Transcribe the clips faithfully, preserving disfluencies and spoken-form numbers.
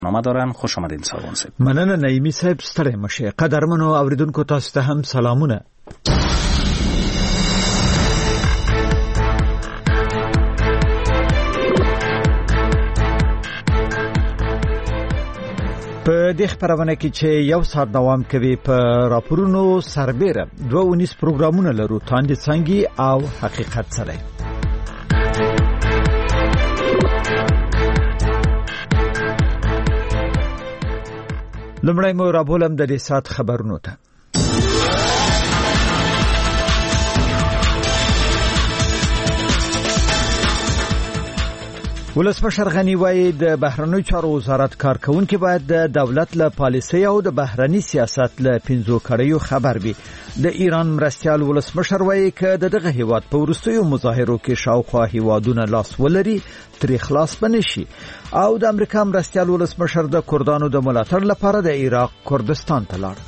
نامه دارن. خوش آمدین ساوان صاحب. مننه نعیمی صاحب، ستړی مشه. قدرمنو اوریدونکو تاسو ته هم سلامونه. په دې خبرونه کې چې یو ساعت دوام کوي په راپورونو سربېره دوه ونیس پروګرامونه لرو، تاندې څنګه او حقیقت سره. لمړی مو رابولم د دې ساعت خبرونو ته. ولسمشر غنی وایي د بهرنیو چارو وزارت کارکونکي باید د دولت له پالیسۍ او د بهرني سیاست له پنځو کړیو خبر وي. د ایران مرستیال ولسمشر وایي چې د دغه هیواد په وروستیو مظاهرو کې شاوخوا هیوادونه لاس ولري تر خلاص بنشي. او د امریکا مرستیال ولسمشر د کردانو د ملاتړ لپاره د عراق کردستان ته لاړ.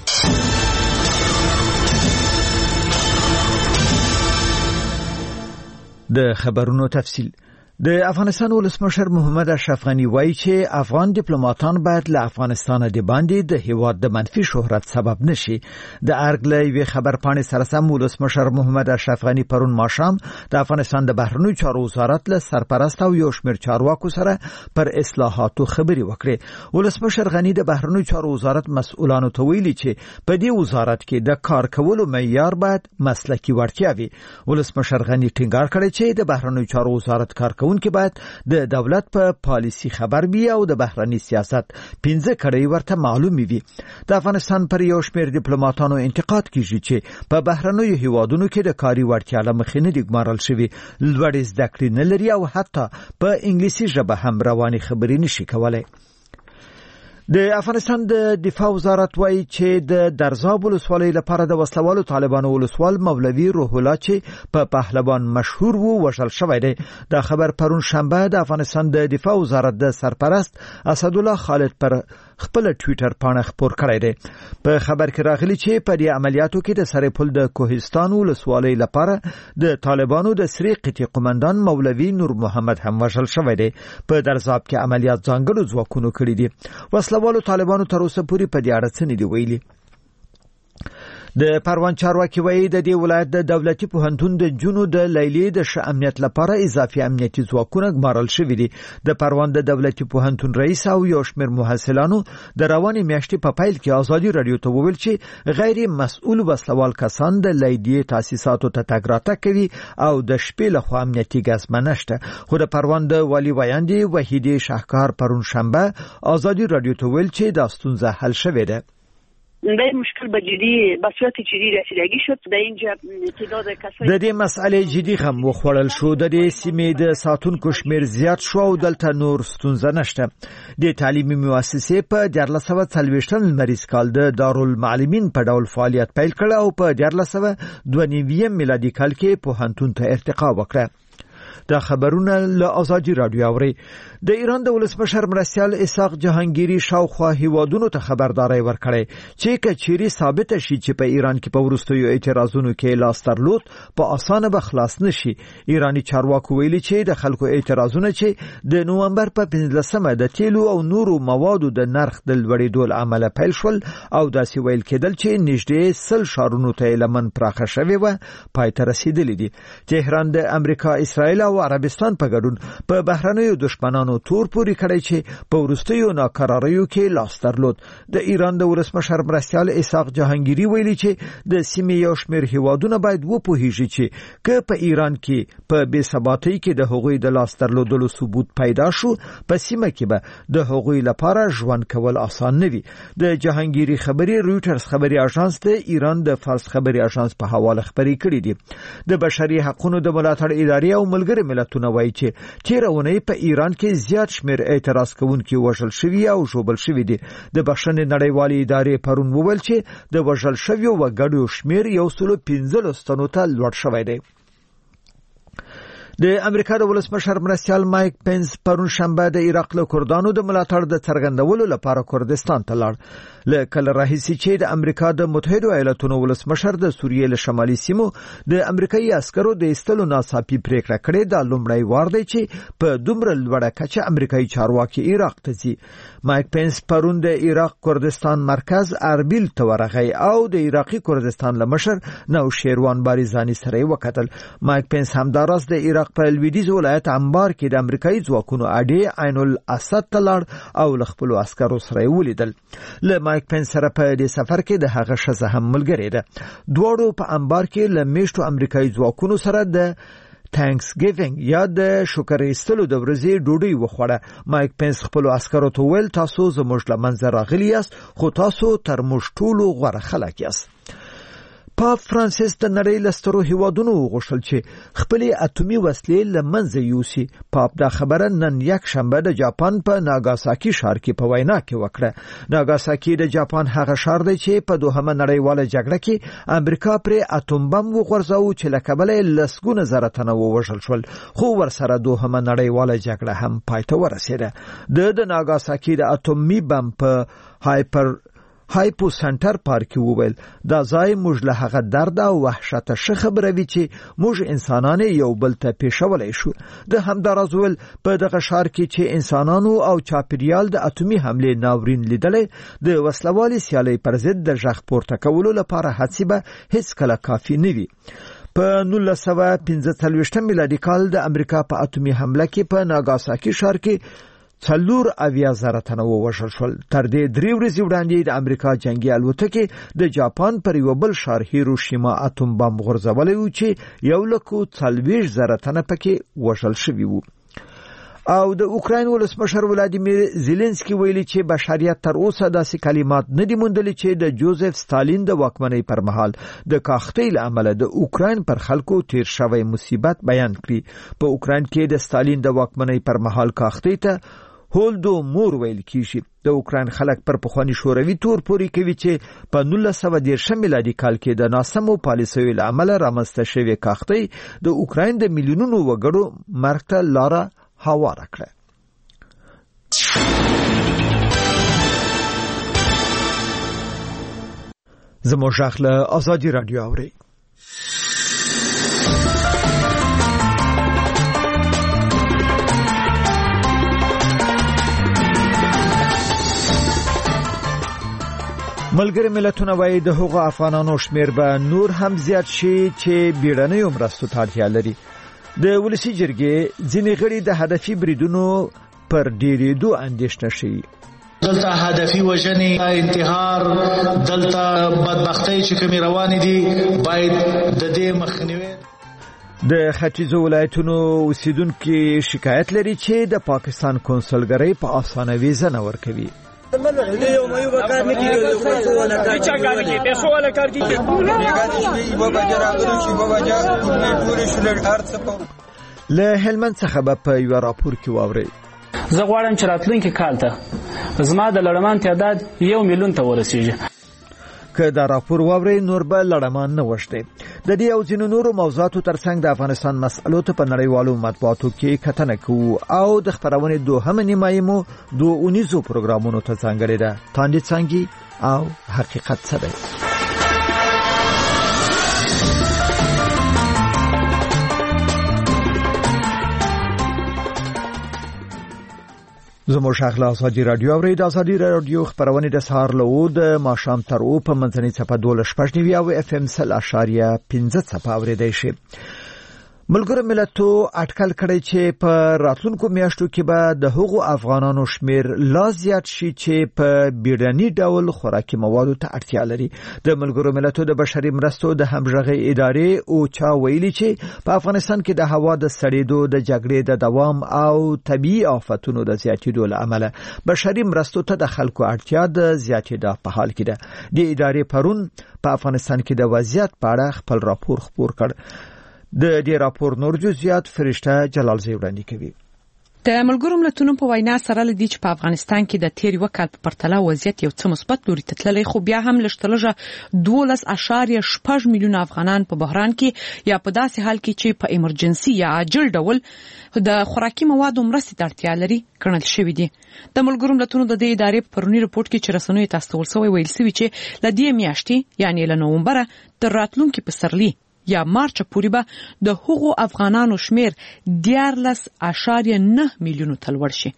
د خبرونو تفصیل. د افغانستان ولسمشر محمد اشرف غنی وایي چې افغان ډیپلوماټان باید له افغانستان د باندې د هیواد د منفي شهرت سبب نشي. د ارګلې خبر پاڼې سره سم ولسمشر محمد اشرف غنی پرون ماښام د افغانستان د بهرنیو چارو وزارت له سرپرست او یو شمېر چارواکو سره پر اصلاحاتو خبرې وکړې. ولسمشر غنی د بهرنیو چارو وزارت مسؤلانو ته ویلي چې په دې وزارت کې د کار کولو معیار باید مسلکي وړتیا وي. ولسمشر غنی ټینګار کړی چې د بهرنیو چارو وزارت کارکونکي کې باید د دولت په پالیسي خبر وي او د بهرني سیاست پنځه کړي ورته معلوم وي. د افغانستان پر یو شمېر ډیپلوماټانو انتقاد کیږي چې په بهرنیو هیوادونو کې د کاري وړتیا له مخې نه دي ګمارل شوي، لوړې زده کړې نه لري او حتی په انګلیسي ژبه هم رواني خبرې نشي کولای. د افغانستان د دفاع وزارت وایي چې د درزاب ولسوالۍ لپاره د وسلوالو طالبانو ولسوال مولوي روح الله چې په پهلوان مشهور وو وژل شوی دی. دا خبر پرون شنبه د افغانستان د دفاع وزارت د سرپرست اسدالله خالد پر خپل ټوئیټر پاڼه خپور کړی دی. په خبر کې راغلی چې په دې عملیاتو کې د سرپل د کوهستان ولسوالۍ لپاره د طالبانو د سری قطي قومندان مولوي نور محمد هم وژل شوی دی. په درزاب کې عملیات ځانګړو ځواکونو کړی دي. وسلوالو طالبانو تر اوسه پورې په دې اړه څه نه دی ویلي. د پروان چارواکي وایي د دې ولایت د دولتي پوهنتون د جنو د لیلې د ښه امنیت لپاره اضافي امنیتي ځواکونه ګمارل شوي دي. د پروان د دولتي پوهنتون رئیس او یو شمېر محصلانو د روانې میاشتې په پیل کې ازادي رادیو ته وویل چې غیر مسؤل وسلوال کسان د لیلې تاسیساتو ته تګ راتګ کوي او د شپې لخوا امنیتي ګزمه نشته. خو د پروان د والی ویاندې وحیدې شاهکار پرون شنبه ازادي رادیو ته ویل چې دا ستونزه حل شوې ده. این مشکل به جدی به صورت جدی رسیدگی شد. در اینجا تعداد کسایی د دې مسئله جدي هم وخوړل شو. د دې سیمې د ساتونکو شمیر زیات شو او دلته نور ستونزه نشته. د تعلیمي مؤسسې په دیارلس سوه څلوېښتم لمریز کال د دارالمعلمین په ډول فعالیت پیل کړ او په دیارلس سوه دوه نوي میلادي کال کې پوهنتون ته ارتقا وکړه. دا خبرونه له ازادي رادیو اوري. د ایران د ولسمشر مرستیال اسحاق جهانگیری شاوخوا هیوادونو ته خبرداري ورکړې چې کچيري ثابت شي چې په ایران کې په وروستیو اعتراضونو کې لاس درلود په اسانه به خلاص نشي. ایرانی چارواکو ویلي چې د خلکو اعتراضونه چې د نومبر په پنځلسمه د تیلو او نورو موادو د نرخ د لوړېدو له امله پیل شول او داسې ویل کېدل چې نږدې سل ښارونو ته لمن پراخه شوی و پای ته رسیدلی دي. تهران د امریکا، اسرائیل او عربستان په ګډون په بهرنیو دشمنانو تور پوري کړی چې په وروستیو ناکراریو کې لاس درلود. د ایران د ولسمشر مرستیال اسحاق جهانگیری ویلي چې د سیمې یو شمېر هیوادونه باید وپوهیږي چې که په ایران کې په بې ثباتۍ کې د هغوی د لاس درلودلو ثبوت پیدا شو، په سیمه کې به د هغوی لپاره ژوند کول آسان نه وي. د جهانگیری خبري رویټرز خبري اژانس د ایران د فارس خبري اژانس په حواله خبري کړې دي. د بشري حقوقو د ملاتړ ادارې او ملګری ملتونه وایي چې تیرونه په ایران کې زیات شمیر اعتراض کوونکي وژل شوي او ژوبل شوي دي. د بخښنې نړیوالې ادارې پرون وویل چې د وژل شویو وګړو شمیر یو سل پنځلس تنو ته لوړ شوی دی. د امریکا د ولسمشر مرستیال مایک پنس پرون شنبه د عراق له کردانو د ملاتړ د څرګندولو لپاره کردستان ته لاړ. له کله راهیسې چې د امریکا د متحده ایالاتونو ولسمشر د سوریې له شمالي سیمو د امریکایي عسکرو د ایستلو ناڅاپي پریکړه کړې ده، لومړی وار دی چې په دومره لوړه کچه امریکایي چارواکي عراق ته ځي. مایک پنس پرون د عراق کردستان مرکز اربیل ته ورغی او د عراقي کردستان له مشر نوشیروان باریزانی سره وکتل. مایک پنس همداراز د عراق په لویدیځ ولایت انبار کې د امریکایي ځواکونو اډې عین الاسد ته لاړ او له خپلو عسکرو سره ولیدل. له مایک پنس سره په دې سفر کې د هغه ښځه هم ملګرې ده. دواړو په انبار کې له میشتو امریکایي ځواکونو سره د تانکس ګیوینګ یا د شکر ایستلو د ورځې ډوډۍ وخوړه. مایک پنس خپل عسکرو ته ویل تاسو زموږ له منځه راغلي یاست، خو تاسو تر موږ ټولو غوره خلک یاست. پاپ فرانسیس د نړۍ له سترو هیوادونو وغوښتل چې خپلې اټومي وسلې له منځه یوسي. پاپ دا خبره نن یک شنبه د جاپان په ناګاساکي ښار کې په وینا کې وکړه. ناګاساکي د جاپان هغه ښار دی چې په دوهمه نړیواله جګړه کې امریکا پرې اټوم بم وغورځاوه چې له کبله یې لسګونه زره تنه ووژل شول، خو ورسره دوهمه نړیواله جګړه هم پای ته ورسېده. د د ناګاساکي د اټومي بم په هایپر هایپو سنټر پارک وویل دا ځای موږ له هغه درد او وحشت شه خبروي چې موږ انسانان یو بل ته پیښولای شو. د همداراز ویل په دغه ښار کې چې انسانانو او چاپیریال د اټومي حمله ناورین لیدلې د وسلوالي سیالي پر ضد د ژغ پورته کولو لپاره هڅې به هیڅ کله کافي نه وي. په نولس سوه پنځه څلوېښتم میلادي کال د امریکا په اټومي حمله کې په ناګاساکي ښار کې څلور اویا زره تنه ووژل شول. تر دې درې ورځې وړاندې د امریکا جنگي الوتکې د جاپان پر یو بل ښار هیروشیما اټوم بم غورځولی و چې یو لک څلوېښت زره تنه پکې وژل شوي وو. او د اوکراین ولسمشر ولادیمیر زيلنسکي ویلي چې بشریت تر اوسه داسې کلمات نه دي موندلي چې د جوزف ستالین د واکمنۍ پر مهال د کاختۍ له امله د اوکراین پر خلکو تیر شوی مصیبت بیان کړي. په اوکراین کې د ستالین د واکمنۍ پر مهال کاختۍ ته هولدو مور ویل کیږي. د اوکراین خلک پر پخوانی شوروي تور پوري کوي چې په نولس سوه دېرشم میلادي کال کې د ناسمو پالیسیو له امله رامنځته شوې کاختۍ د اوکراین د میلیونونو وګړو مرګ ته لاره هواره کړه. زموږ غږ له آزادي رادیو اوري. ملګری ملتونه وایي د هغو افغانانو شمیر به نور هم زیات شي چې بیړنیو مرستو ته اړتیا لري. د ولسي جرګې ځینې غړي د هدفي بریدونو پر ډیرېدو اندېښنه شي. دلته هدفي وژنې، انتحار، دلته بدبختۍ چې کومې روانې دي باید د دې مخنیوی. د ختیځو ولایتونو اوسیدونکو شکایت لري چې د پاکستان کنسولګرۍ په اسانه ویزه نه ورکوي. له هلمند څخه به په یو راپور کې واوري. زه غواړم چې راتلونکي کال ته زما د لړمان تعداد یو میلیون ته ورسیږي. که دا راپور واوري نور به لړمان نه وشته. د دې او ځینو نورو موضوعاتو ترڅنګ د افغانستان مسألو ته په نړیوالو مطبوعاتو کې کتنه کوو او د خبرونې دوهمه نیمایي مو دوه اونیزو پروګرامونو ته ځانګړې ده. تاندې څنګه او حقیقت څه دی؟ زموږ شغله آزادي رادیو اوري. د آزادي رادیو خبرونه د سهار له د ماښام تر او په منځنۍ څپه دوه شپږ نیوي او اف ام سل اشاریه پنځه څپه اوریدای شي. ملګرو ملتو اټکل کړی چې په راتلونکو میاشتو کې به د هغو افغانانو شمیر لا زیات شي چې په بیړني ډول خوراکي موادو ته اړتیا لري. د ملګرو ملتو د بشري مرستو د همغږي ادارې او چا ویلي چې په افغانستان کې د هوا د سړېدو، د جګړې د دوام او طبيعي آفتونو د زیاتېدو له امله بشري مرستو ته د خلکو اړتیا د زیاتېدا په حال کې ده. د ادارې پرون په افغانستان کې د وضعیت په اړه خپل راپور خپور کړ. د دې راپور نور جزئیات فرشته جلال زی وړاندې کوي. د ملګرو ملتونو په وینا سره لدی چې په افغانستان کې د تیر وکال په پرتله وضعیت یو څه مثبت لوري ته تللی، خو بیا هم لږترلږه دولس اعشاریه شپږ میلیونه افغانان په بحران کې یا په داسې حال کې چې په ایمرجنسي یا عاجل ډول د خوراکي موادو مرستې ته اړتیا لري ګڼل شوي دي. د ملګرو ملتونو د دې ادارې په پرونی رپورټ کې چې رسنیو ته استول شوی ویل شوی چې ل دې میاشتې یعنی له نومبره تر راتلونکي پسرلي یا مارچ پورې به د هغو افغانانو شمیر دیارلس اعشاریه نه میلیونو ته لوړ شي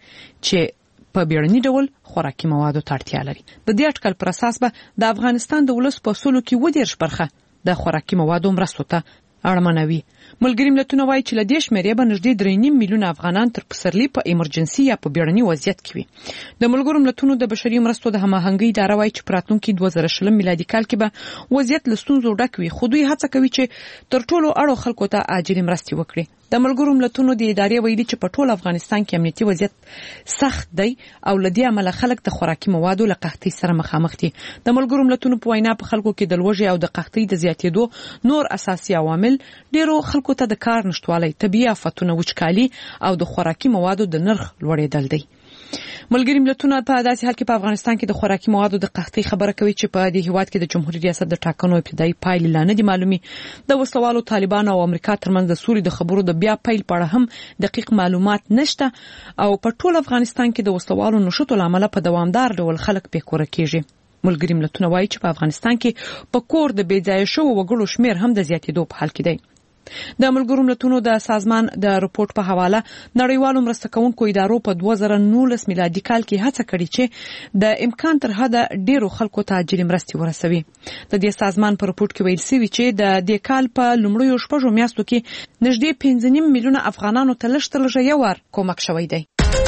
چې په بیړني ډول خوراکي موادو ته اړتیا لري. د دې اټکل پر اساس به د افغانستان د ولس په سلو کې ودېرش برخه د خوراکي موادو مرستو ته اړمنوي. ملګري ملتونه وایي چې له دې شمیرې به نږدې درې نیم میلیونه افغانان تر پسرلي په ایمرجنسي یا په بیړني وضعیت کې وي. د ملګرو ملتونو د بشري مرستو د هماهنګۍ اداره وایي چې په راتلونکي دوه زره شلم میلادي کال کې به وضعیت له ستونزو ډک وي، خو دوی هڅه کوي چې تر ټولو اړو خلکو ته عاجلې مرستې وکړي. د ملګرو ملتونو د ادارې ویلي چې په ټول افغانستان کې امنیتي وضعیت سخت دی او له دې امله خلک د خوراکي موادو له قحطۍ سره مخامخ دي. د ملګرو ملتونو په وینا په خلکو کې د لوږې او د قحطۍ د زیاتېدو نور اساسي عوامل ډیرو خلکو ته د کار نشټوالی، طبیعي آفتونه، وچکالي او د خوراکي موادو د نرخ لوړېدل دی. ملګري ملتونه په داسې حال کې په افغانستان کې د خوراکي موادو د قحطۍ خبره کوي چې په دې هیواد کې د جمهوریت ریاست د ټاکنو ابتدایي پایلې لا نه دي معلومي. د وسلوالو طالبانو او امریکا ترمنځ د سولې د خبرو د بیا پیل په اړه هم دقیق معلومات نشته او په ټول افغانستان کې د وسلوالو نشټو لامل په دوامدار ډول خلک بیکوره کیږي. ملګري ملتونه وایي چې په افغانستان کې په کور د بې ځایه شوو وګړو شمیر هم د زیاتېدو په حال کې دی. د ملګرو ملتونو د سازمان د رپورټ په حواله نړیوالو مرسته کوونکو ادارو په دوه زره نولس میلادي کال کې هڅه کړې چې د امکان تر حده ډیرو خلکو ته عاجلې مرستې ورسوي. د دې سازمان په رپورټ کې ویل شوي چې د دې کال په لومړیو شپږو میاشتو کې نږدې پنځه نیم میلیونه افغانانو ته لږ تر لږه یو وار کومک شوی دی.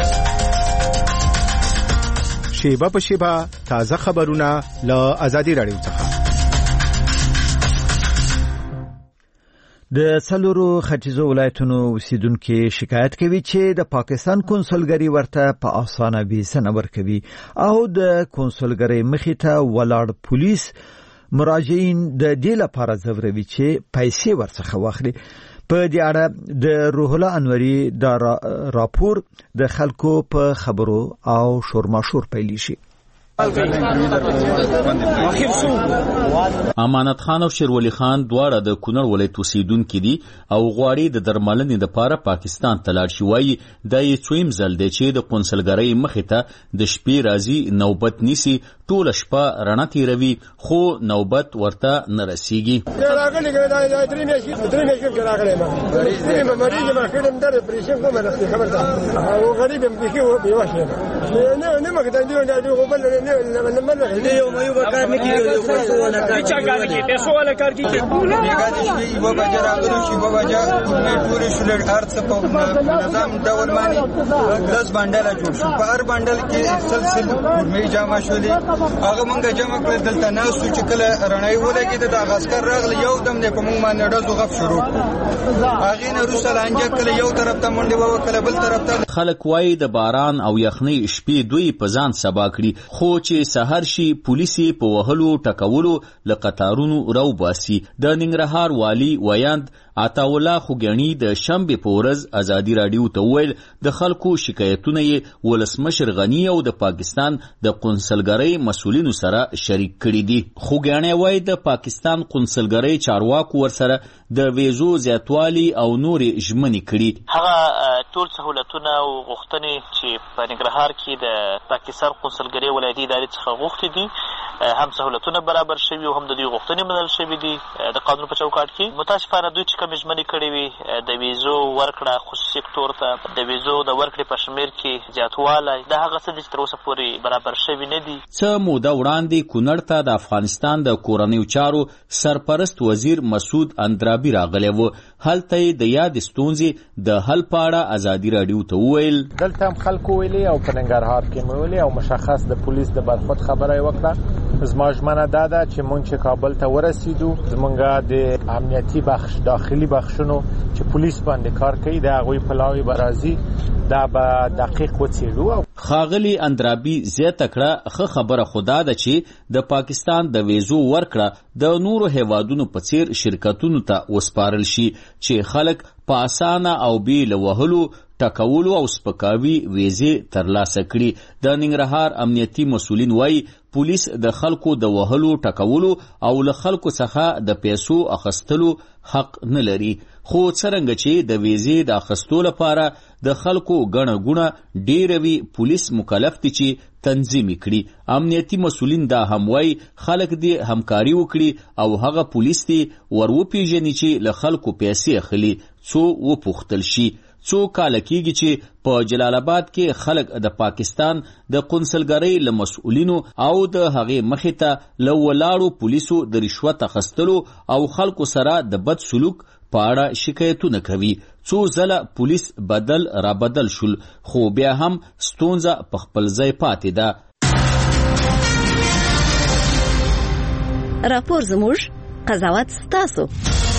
شیبه په شیبه تازه خبرونه له آزادي رادیو څخه. د څلورو ختیځو ولایتونو اوسیدونکو شکایت کوي چې د پاکستان کنسولګری ورته په اسانه ویزه نه ورکوي او د کنسولګری مخې ته ولاړ پولیس مراجعین د دې لپاره ځوروي چې پیسې ورڅخه واخلي. په دې اړه د روح الله انوري د راپور د خلکو په خبرو او شورماشور پیل شي. امانت خان او شیرولی خان دواړه د کونړ ولایت اوسیدونکي دي او غواړي د درملنې لپاره پاکستان ته لاړ شي. وایي دا یې څویم ځل دی چې د کنسولګرۍ مخې ته د شپې راځي، نوبت نیسي، ټوله شپه رڼا تیروي خو نوبت ورته نه رسیږي. یو مې وکړ نه کیږي چې کار کوي پیسو ولا کار کوي بیګانی یو بجا راغلو شي بابا جا ټول شولر ارڅ په نظام ډول باندې دس بندل جوړ شو. په هر بندل کې سلسله مې جامه شولې هغه مونږه جمع کړل. دلته نه سوچ کله رڼای ولګي د غاسکر راغلی یو دم نه په مونږ باندې ډزو غف شروع هغه نه روسل انجه کله یو طرف ته منډه و کله بل طرف ته. خلک وایي د باران او یخنۍ شپې دوی په ځان سبا کړي خو چې سحر شي پولیسي په وهلو ټکولو له قطارونو راو باسي. د ننګرهار والی ویاند عطاالله خوګیانی د شنبه په ورځ ازادي رادیو ته ویل د خلکو شکایتونه یې ولسمشر غنی او د پاکستان د قونسلګرۍ مسولینو سره شریک کړي دي. خوګیانی وایي د پاکستان قونسلګرۍ چارواکو ورسره د ویزو زیاتوالی او نورې ژمنې کړي. هغه ټول سہولتونه او غوښتنې چې په ننګرهار کې د پاکستان قونسلګرۍ ولایتي ادارې څخه غوښتي دي هم سہولتونه برابر شوي او هم د دوی غوښتنې منل شوي دي د قانون په چوکاټ کې. متاسفانه دوی چې کومې ژمنې کړې وي د ویزو ورکړه خصوصي سکتور ته د ویزو د ورکړې په شمېر کې زیاتوالی د هغه څه دي چې تر اوسه پورې برابر شوي نه دي. څه موده وړاندې کونړ ته د افغانستان د کورنیو چارو سرپرست وزیر مسعود اندرابي راغلی و. هلته یې د یادې ستونزې د حل په اړه ازادي رادیو ته وویل. دلته هم خلکو ویلي او په ننګرهار کې مې ویلي او مشخص د پولیس د برخورد خبره یې وکړه. زما ژمنه دا ده چې مونږ چې کابل ته ورسېدو زمونږ د امنیتي بخش داخلي بخشونو چې پولیس باندې کار کوي د هغوی پلاوی به راځي دا به دقیق وڅېړو. ښاغلي اندرابي زیاته کړه ښه خبره خو دا ده چې د پاکستان د ویزو ورکړه د نورو هیوادونو په څیر شرکتونو ته وسپارل شي چې خلک په اسانه او بې له وهلو ټکولو او سپکاوي ویزې ترلاسه کړي. د ننګرهار امنیتي مسؤلین وایي پولیس د خلکو د وهلو ټکولو او له خلکو څخه د پیسو اخیستلو حق نه لري، خو څرنګه چې د ویزې د اخیستو لپاره د خلکو ګڼه ګوڼه ډیره وي، پولیس مکلف دي چې تنظیم کړي. امنیتي مسؤلین دا هم وایي خلک دې همکاري وکړي او هغه پولیس دې ور وپیژني چې له خلکو پیسې اخلي، څو وپوښتل شي. څو کاله کېږي چې په جلال آباد کې خلک د پاکستان د قونسلګرۍ له مسؤلینو او د هغې مخې ته له ولاړو پولیسو د رشوت اخیستلو او خلکو سره د بد سلوک په اړه شکایتونه کوي. څو ځله پولیس بدل را بدل شول، خو بیا هم ستونزه په خپل ځای پاتې ده. راپور زموږ، قضاوت ستاسو.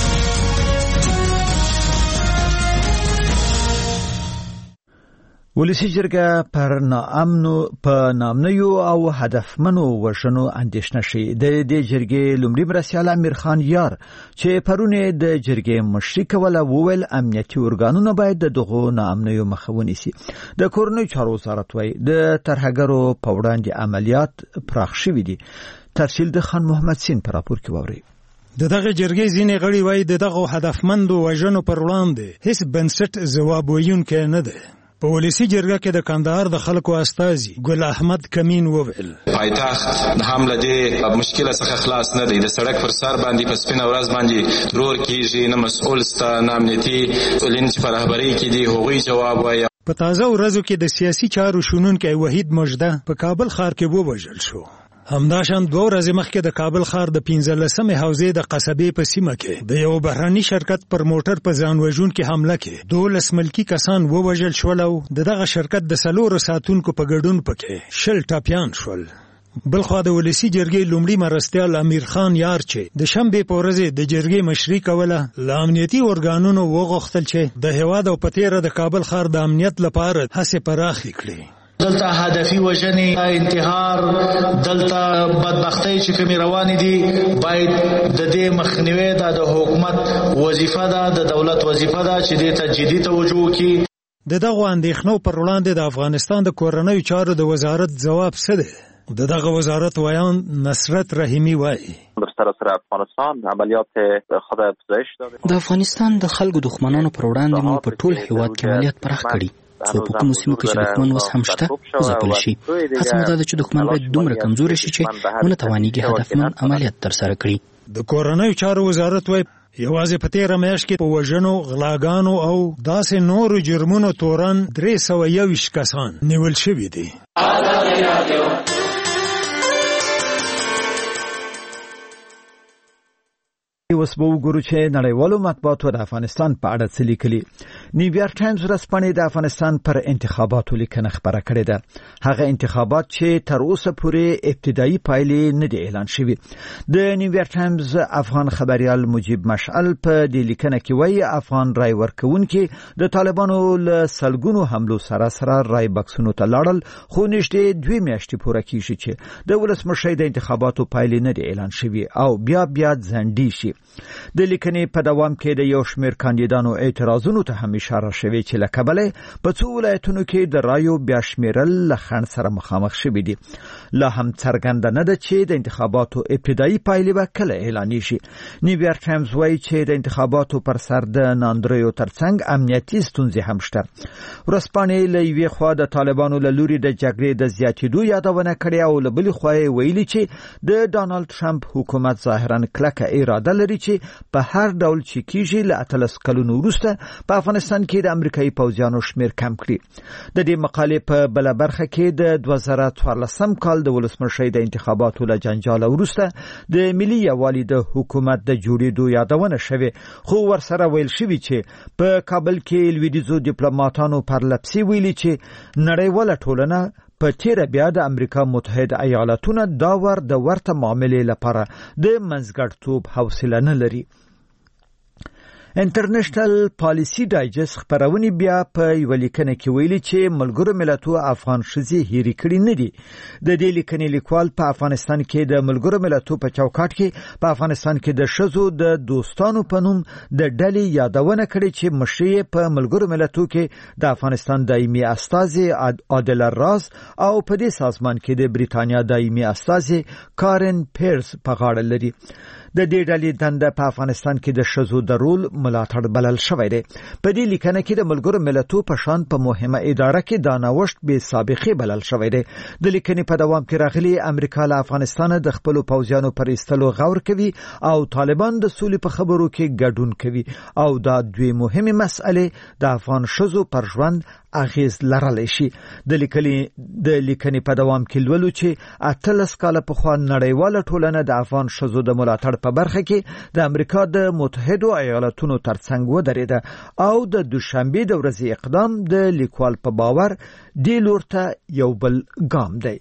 ولسی جرګه پر ناامنو په نامنیو او هدفمنو وژنو اندېښنه شي. د دې جرګې لومړي مرستیال امیر خان یار چې پرونه د جرګې مشري کوله وویل امنیتي ارګانونه باید د دغو ناامنیو مخه ونیسي. د کورنیو چارو وزارت وایي د ترهګرو په وړاندې عملیات پراخ شوي دي. تفصیل د خان محمد سین په راپور کې واورئ. د دغه جرګې ځینې غړي وایي د دغو هدفمندو وژنو پر وړاندې هیڅ بنسټ ځواب ویونکی نه دی. په ولسی جرګه کې د کندهار د خلکو استازي ګل احمد کمین وویل پایتخت هم لدې مشکله څخه خلاص نه دی. د سړک پر سر باندې په سپینه ورځ باندې ترور کیږي، نه مسؤل ستا نه امنیتي مسؤلین چې په رهبرۍ کې دي هغوی جواب وایي. په تازه ورځو کې د سیاسي چارو شنونکی وحید مجده په کابل ښار کې ووژل شو. همداشان دوه ورځې مخکې د کابل ښار د پنځلسمې حوزې د قصبې په سیمه کې د یو بهرني شرکت پر موټر په ځان وژونکي حمله کې دولس ملکي کسان ووژل شول او د دغه شرکت د څلورو ساتونکو په ګډون پکې شل ټپیان شول. بلخوا د ولسی جرګې لومړي مرستیال امیر خان یار چې د شنبې په ورځ د جرګې مشري کوله له امنیتي ارګانونو وغوښتل چې د هیواد او په تیره د کابل ښار د امنیت لپاره هڅې پراخې کړي. دلته هدفي وژنې، انتحار، دلته بدبختۍ چې کومې روانې دي باید د دې مخنیوی دا د حکومت وظیفه ده، د دولت وظیفه ده چې دې ته جدي توجه وکړي. د دغو اندېښنو پر وړاندې د افغانستان د کورنیو چارو د وزارت ځواب څه دی؟ د دغه وزارت ویان نصرت رحیمی وایي در سراسر افغانستان عملیات خود افزایش داده. د افغانستان د خلکو دښمنانو پر وړاندې مو په ټول هیواد کې عملیات پراخ کړي. څو په کومو سیمو کې چې دښمن اوس هم شته وځپل شي. هڅه مو دا ده چې دښمن باید دومره کمزوری شي چې ونه توانیږي هدفمند عملیات ترسره کړي. د کورنیو چارو وزارت وایي یوازې په تیره میاشت کې په وژنو، غلاګانو او داسې نورو جرمونو تورن درې سوه یوویشت کسان نیول شوي دي. اوس به وګورو چې نړیوالو مطبوعاتو د افغانستان په اړه څه لیکلي. نیویارک ټایمز ورځپاڼې د افغانستان پر انتخاباتو لیکنه خپره کړې ده. هغه انتخابات چې تر اوسه پورې ابتدایي پایلې نه دي اعلان شوي. د نیویارک ټایمز افغان خبريال مجيب مشعل په دې لیکنه کې وایي افغان رای ورکوونکي د طالبانو له سلګونو حملو سره سره رای بکسونو ته لاړل، خو نږدې دوه میاشتې پوره کیږي چې د ولسمشر د انتخاباتو پایلې نه دي اعلان شوي او بیا بیا ځنډي شي. د لیکنې په دوام کې د یو شمېر کاندیدانو اعتراضونو ته هم اشاره شوې چې له کبله په څو ولایتونو کې د رایو بیا شمیرل له خنډ سره مخامخ شوي دي. لا هم څرګنده نه ده چې د انتخاباتو ابتدایي پایلې به کله اعلان شي. نیویارک ټایمز وایي چې د انتخاباتو پر سر د ناندریو ترڅنګ امنیتي ستونزې هم شته. ورځپاڼې له یوې خوا د طالبانو له لوري د جګړې د زیاتېدو یادونه کړې او له بلې خوا یې ویلي چې د ډانلډ ټرمپ حکومت ظاهرا کلکه اراده لري چې په هر ډول چې کیږي له اتلس کلونو وروسته په افغانستان کې د امریکایي پوځیانو شمیر کم کړي. د دې مقالې په بل برخه کې د دوه زره څوارلسم کال د ولسمشر د انتخاباتو له جنجال وروسته د ملي یووالي د حکومت د جوړېدو یادونه شوه، خو ورسره ویل شوی چې په کابل کې لویدیځو ډیپلوماټانو پرلپسې ویلي چې نړیواله ټولنه په تیره بیا د امریکا متحده ایالاتونو دا ور د ورته معاملې لپاره د منځګړیتوب حوصله نه لري. انټرنیشنل پالیسی ډایجست خبرونه بیا په یو لیکنه کې ویلي چې ملګرو ملتونو افغان ښځې هېرې کړې نه دي. د دې لیکنې لیکوال په افغانستان کې د ملګرو ملتونو په چوکاټ کې په افغانستان کې د ښځو د دوستانو په نوم د ډلې یادونه کړې چې مشري په ملګرو ملتونو کې د افغانستان دایمي استازي عادل راز او په دې سازمان کې د بریتانیا دایمي استازي کارن پیرس په غاړه لري. د دې ډلې دنده په افغانستان کې د ښځو د رول ملاتړ بلل شوی دی. په دې لیکنه کې د ملګرو ملتونو په شان په مهمه اداره کې دا نوښت بې سابقې بلل شوی دی. د لیکنې په دوام کې راغلي امریکا له افغانستان د خپل پوځیانو پر ایستلو غور کوي او طالبان د سولې په خبرو کې ګډون کوي او دا دوی مهمه مسئله د افغان ښځو پر ژوند اغیز لرلی شي. د لیکنې د لیکنې په دوام کې لولو چې اتلس کاله پخوا نړیواله ټولنه د افغان ښځو د ملاتړ په برخه کې د امریکا د متحدو ایالاتونو ترڅنګ ودرېده او د دوشنبه د ورځې اقدام د لیکوال په باور دې لور ته یو بل ګام دی.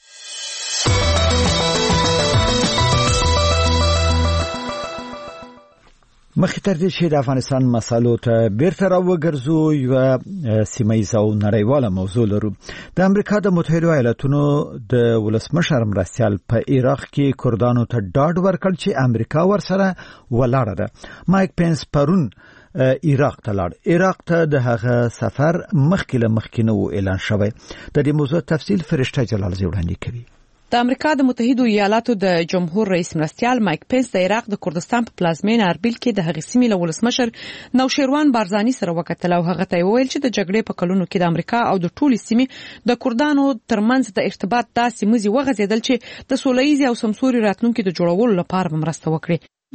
مخکې تر دې چې د افغانستان مسالو ته بیرته راوګرځو یو سیمه‌ییزه او نړیواله موضوع لرو. د امریکا د متحدو ایالاتونو د ولسمشر مرستیال په عراق کې کردانو ته ډاډ ورکړ چې امریکا ورسره ولاړه ده. مایک پینس پرون عراق ته لاړ. عراق ته د هغه سفر مخکې له مخکې نه و اعلان شوی. د دې موضوع تفصیل فرشته جلالزی وړاندې کوي. د امریکا د متحدو ایالاتو د جمهور رئیس مرستیال مایک پینس د عراق د کردستان په پلازمینه اربیل کې د هغې سیمې له ولسمشر نوشیروان بارزاني سره وکتل او هغه ته ویل چې د جګړې په کلونو کې د امریکا او د ټولې سیمې د کردانو ترمنځ د ارتباط داسې مزي وغځېدل چې د سولهییزې او سمسوري راتلونکي د جوړولو لپاره مرسته وکړي.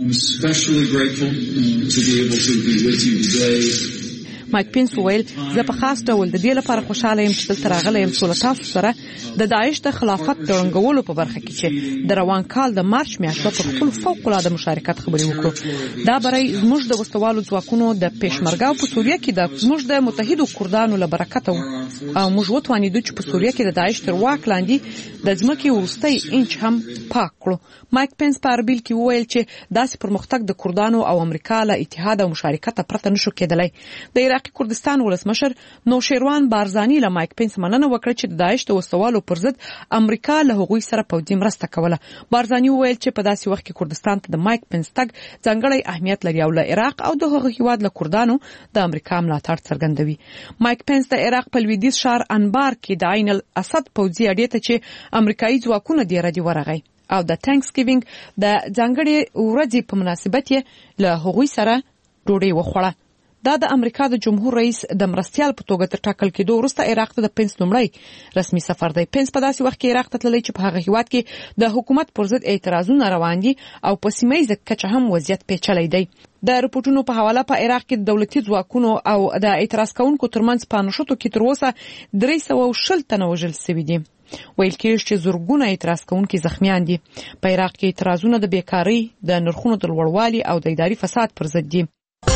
مایک پینس ویل زه په خاص ډول د دې لپاره خوشاله یم چې دلته راغلی یم څو له تاسو سره د داعش د خلافت د ړنګولو په برخه کې چې د روان کال د مارچ میاشتې په خپل فوق‌العاده مشارکت خبرې وکړو. دا برای زموږ د وسوالو ځواکونو د پېشمرګاو په سوریه کې د زموږ د متحدو کردانو له برکته او موږ وتوانیدو چې په سوریه کې د داعش تر واک لاندې د ځمکې وروستی انچ هم پاک کړو. مایک پینس په اربیل کې وویل چې داسې پرمختګ د کردانو او امریکا له اتحاد او مشارکت پرته نشو کېدلی. د عراقي کردستان ولسمشر نوشیروان بارزاني له مایک پینس مننه وکړه چې د داعش د وسوالو پر ضد امریکا له هغوی سره پوځي مرسته کوله. بارزاني وویل چې په داسې وخت کې کردستان ته د مایک پینس تګ ځانګړی اهمیت لري او له عراق او د هغه هیواد له کردانو د امریکا ملاتړ څرګندوي. مایک پینس د عراق په لویدیځ ښار انبار کې د عین الاسد پوځي اډې ته چې امریکایي ځواکونه دې ردی ورغی او د تانکس ګیوینګ د ځانګړي ورځې په مناسبت یې له هغوی سره ډوډۍ وخوړه. دا د امریکا د جمهور رئیس د مرستیال په توګه تر ټاکل کېدو وروسته عراق ته د پینس لومړی رسمي سفر دی. پینس په داسې وخت کې عراق ته تللی چې په هغه هیواد کې د حکومت پر ضد اعتراضونه روان دي او په سیمه‌ییزه کچه هم وضعیت پیچلی دی. د رپورټونو په حواله په عراق کې د دولتي ځواکونو او د اعتراض کوونکو ترمنځ په نښتو کې تر اوسه درې سوه شل تنه وژل شوي دي. ویل کېږي چې زرګونه اعتراض کوونکي زخمیان دي. په عراق کې اعتراضونه د بیکارۍ، د نرخونو د لوړوالي او د اداري فساد پر ضد دي.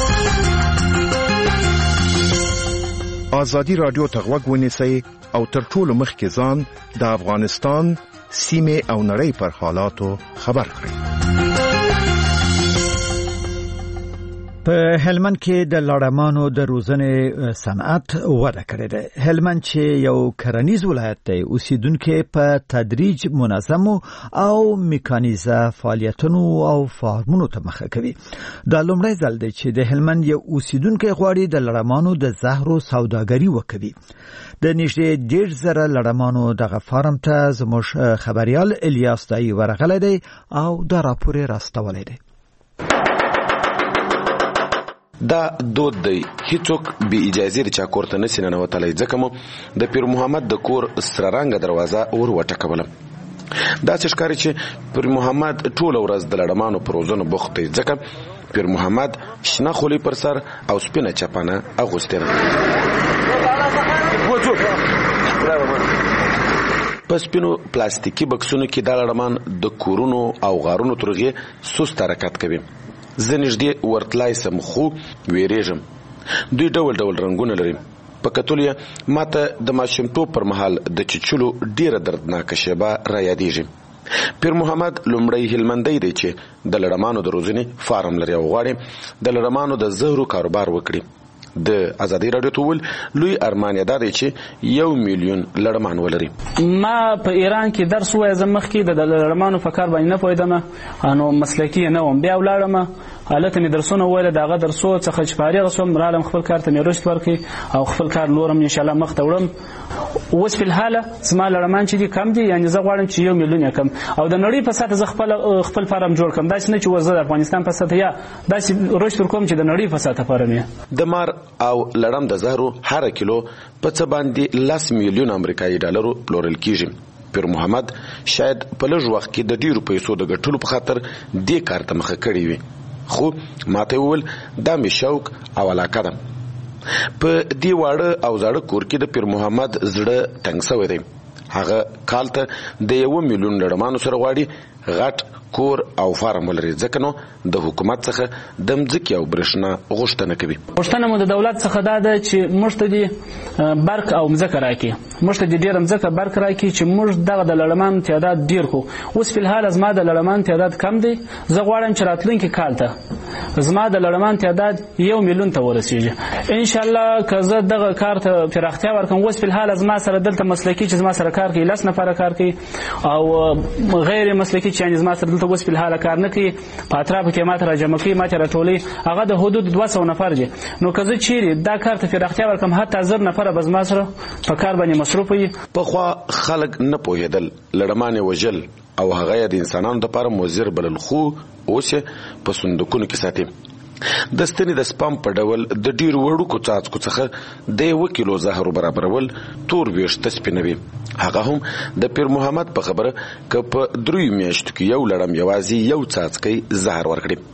ازادي رادیو ته غوږ ونیسئ او تر ټولو مخکې ځان د افغانستان سیمه او نړۍ پر حالاتو خبر کړئ. په هلمند کې د لړمانو د روزنې صنعت وده کړې ده. هلمند چې یو کرنیز ولایت دی اوسیدونکو په تدریج منظم او میکانیزه فعالیتونو او فارمونو ته مخه کوي. دا لومړی ځل دی چې د هلمند یو اوسیدونکو غواړي د لړمانو د زهرو سوداګري وکړي. د نږدې ډېر زره لړمانو دغه فارم ته زموږ خبريال الیاس دای ورغلی دی او دا راپور راستولی دی. دا دود دی هیڅوک به اجازه لري چې کور ته نسي ننوتلی ځکه مو د پیر محمد د کور سره رنګ دروازه اور وټکوله. دا څه ښکاري چې پیر محمد ټول ورځ د لړمانو پر روزنه بوخت دی ځکه پیر محمد شنه خولي پر سر او سپینه چپنه اغوستې ده. په سپینو پلاستیکي بکسونو کې دا لړمان د کورونو او غارونو ترغه سست حرکت کوي. زه نږدې ورتلای سم خو ویریږم. دوی ډول ډول رنگونه لري. په کتل یې ماته د ماشومتوب پر مهال د چچلو ډیره دردناک شیبه را یادېږي. پیر محمد لومړی هلمندی دی چې د لړمانو د روزنې فارم لري او غواړي د لړمانو د زهرو کاروبار وکړي. د ازادي راډیو ټول لوی ارمان یې دا دی چې یو میلیون لړمان ولري. ما په ایران کې درس وای زمخ کې د لړمانو په کار باندې نه پوهیدم، انو مسلکی نه وم. بیا ولاړم حالت می درسونه ویل دغه درسو څخه چې فارغ شوم، رالم خپل کار ته مې رشد ورکړي او خپل کار نورم ان شاء الله مخ ته وړم. اوس په حاله زما لړمان چې دي کم دي، یعنی زه غواړم چې یو میلیون کم او د نړۍ په سطح زه خپل خپل فارم جوړ کړم. دا نه چې وزه د افغانستان په سطح یا داسې رشد وکوم چې د نړۍ په سطح فارم یې. د مار او لړم د زهرو هر کیلو په څه باندې لس میلیون امریکایي ډالرو پلورل کیږي. پیر محمد شاید په لږ وخت کې د ډیرو پیسو د ګټلو په خاطر دې کار ته مخه کړې وي، خو ماته وویل دا مې شوق او علاقه ده. په دې واړه او زاړه کور کې د پیر محمد زړه تنګ شوی دی. هغه کال ته د یو میلیون لړمانو سره غواړي غټ کور او فارم ولري، ځکه نو د حکومت څخه د مځکې او برېښنا غوښتنه کوي. غوښتنه مو د دولت څخه دا ده چې موږ ته دې برق او مځکه راکړي، موږ ته دې ډېره مځکه برق راکړي چې موږ دغه د لړمان تعداد ډېر کړو. اوس په حال زما د لړمان تعداد کم دی، زه غواړم چې راتلونکي کال ته زما د لړمان تعداد یو میلیون ته ورسیږي ان شاء الله. که زه دغه کار ته پراختیا ورکړم، اوس په حال زما سره دلته مسلکي چې زما سره کار کوي لس نفره کار کوي او غیر مسلکي چې زما سره ته اوس په حال کار نه کوي، په اطرافو کې ماته راجمع کوي، ماته راټولي، هغه د حدود دوه سوه نفر دي. نو که زه چیرې دا کار ته پراختیا ورکړم، حتی زر نفره به زما سره په کار باندې مصروف وي. پخوا خلک نه پوهېدل، لړمانې وژل او هغه د انسانانو دپاره مضر بلل، خو اوس یې په صندوقونو کې ساتي. د ستنې د سپم په ډول د ډیرو وړوکو څاڅکو څخه د یو کیلو زهرو برابرول تور ویښته سپینوي. هغه هم د پیر محمد په خبره که په دریو میاشتو کې یو لړم یوازې یو څاڅکی زهر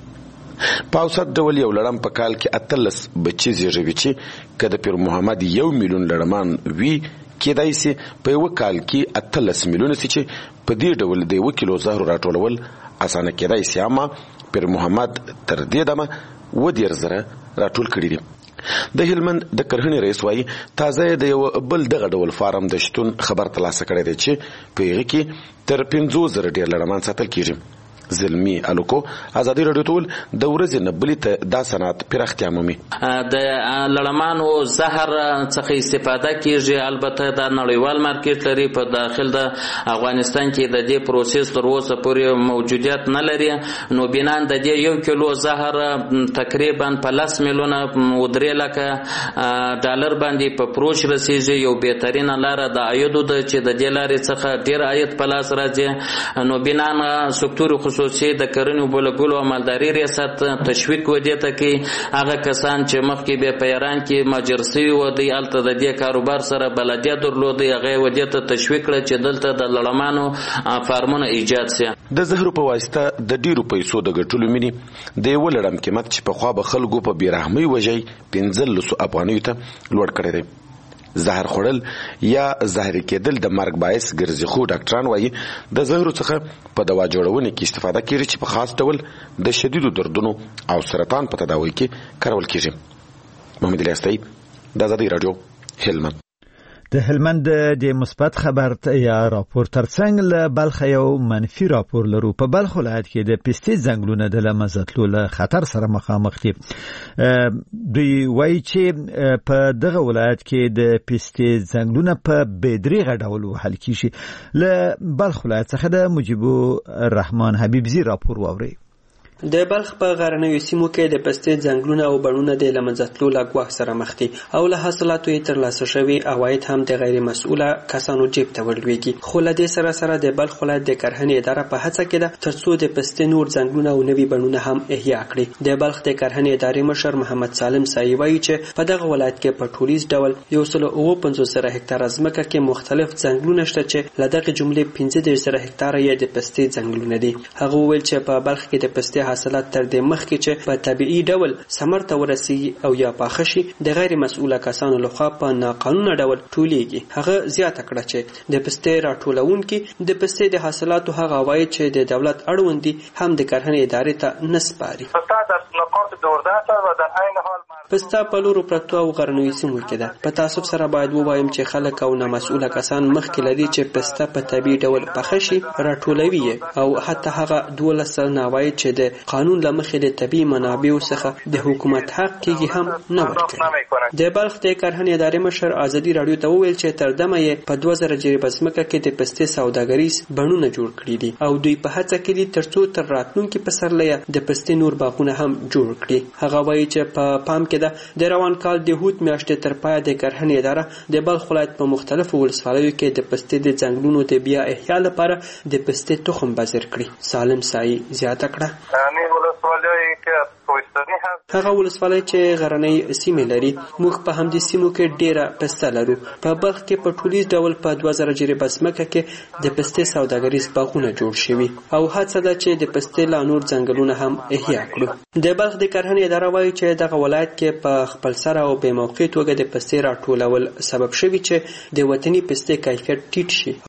ورکړي. په اوسط ډول یو لړم په کال کې اتلس بچي زیږوي، چې که د پیر محمد یو میلیون لړمان وي کېدای سي په یو کال کې اتلس میلیونه سي، چې په دې ډول د یو کیلو زهرو راټولول اسانه کېدای سي. اما پیر محمد تر دې دمه و دېر زره راټول کړي دي. د هلمند د کرهنې رئیس وایي تازه د یو بل دغه ډول فارم د شتون خبر ترلاسه کړی دی، چې په هغې کې تر پنځوس زره ډېر لړمان ساتل کېږي. زلمی الوکو ازادي راډیو ټول د ورځې نه بلې ته دا صنعت پراختیا مومي. د لړمانو زهر څخه استفاده کیږي، البته دا نړیوال مارکیټ لري. په داخل د افغانستان کې د دې پروسس تر اوسه پورې موجودیت نه لري. نو بنان د دې یو کیلو زهر تقریبا په لس میلیونه و درې لکه ډالر باندې په فروش رسیږي. یو بهترینه لاره د عایدو ده چې د دې لارې څخه ډېر عاید په لاس راځي. نو بنان سکتور خصوصي د کرنې بولګلو او مالداري ریاست تشویق ودی ته کې هغه کسان چې مخکې به په ایران کې ماجر سوي و دی الته د دې کاروبار سره بلدیت درلودي، هغه ودی ته تشویق کړ چې دلته د لړمانو فارمونه ایجاد سي. د زهرو په واسطه د ډیرو پیسو د ګټلو مینی د یو لړم قیمت چې په خوا به خلکو په بیرحمۍ وجای پنځلسو افغانیو ته لوړ کړی دی. زهر خوړل یا زهري کېدل د مرګ باعث ګرځي، خو ډاکټران وایي د زهرو څخه په دوا جوړونه کې استفاده کیږي چې په خاص ډول د شدیدو دردونو او سرطان په تداوی کې کارول کیږي. محمد الیاس د ازادي راډیو هلمند. د هلمند د مثبت خبر یا راپور ترڅنګ له بلخ یو منفي راپور لرو. په بلخ ولایت کې د پیستیز ځنګلونه د لمزتلو له خطر سره مخامخ دي. دوی وایي چې په دغه ولایت کې د پیستیز ځنګلونه په بېدریغه ډول وهل کیږي. له بلخ ولایت څخه د مجیبو الرحمن حبیبزي راپور واورئ. د بلخ په غرنیو سیمو کې د پستې ځنګلونه او بڼونه د لمنځتلو له ګواښ سره مخ دي او له حاصلاتو یې ترلاسه شوي عواید هم د غیر مسؤله کسانو جیب ته ورلویږي. خو له دې سره سره د بلخ ولایت د کرهنې اداره په هڅه کې ده ترڅو د پستې نور ځنګلونه او نوي بڼونه هم احیا کړي. د بلخ د کرهنې ادارې مشر محمد سالم سایي وایي چې په دغه ولایت کې په ټولیز ډول یو سل او پنځوس زره هکتاره ځمکه کې مختلف ځنګلونه شته چې له دغه جملې پنځه دېرش زره هکتاره یې د پستې ځنګلونه دي. هغه وویل چې په بلخ کې د پستې حاصلات تر دې مخکې چې په طبيعي ډول ثمر ته ورسیږي او یا پاخه شي د غیر مسؤله کسانو لخوا په ناقانونه ډول ټولیږي. هغه زیاته کړه چې د پستې راټولونکي د پستې د حاصلاتو هغه عواید چې د دولت اړوند دي هم د کرهنې ادارې ته نه سپاري. پسته په لورو پرتو او غرنیو سیمو کې ده. په تاسف سره باید ووایم چې خلک او نامسؤله کسان مخکې لدی چې پسته په طبيعي ډول پخه شي راټولوي او حتی هغه دولس ناوای چې د قانون له مخې د طبيعي منابعو څخه د حکومت حق کېږي هم نه ورکړي. د بلخ د کرهنې ادارې مشر ازادي رادیو ته وویل چې تر دمه یې په دوه زره جریبه ځمکه کې د پستې سوداګریز بڼونه جوړ کړي دي او دوی په هڅه کې دي ترڅو تر راتلونکي پسرلیه د پستې نور باغونه هم جوړ کړي. هغه وایي چې په پام کې ده د روان کال د هوت میاشتې تر پایه د کرهنې اداره د بلخ ولایت په مختلفو ولسوالیو کې د پستې د ځنګلونو د بیا احیا لپاره د پستې تخم بذر کړي. سالم سایي زیاته کړه هغه ولسوالۍ چې غرنۍ سیمې لري موږ په همدې سیمو کې ډیره پسته لرو. په بلخ کې په ټولیز ډول په دوه زره جریبه ځمکه کې د پستې سوداګریز باغونه جوړ شوي او هڅه ده چې د پستې لا نور ځنګلونه هم احیا کړو. د بلخ د کرهنې اداره وایي چې دغه ولایت کې په خپل سره او بې موقع توګه د پستې راټولول سبب شوي چې د وطني پستې کیفیت ټیټ شي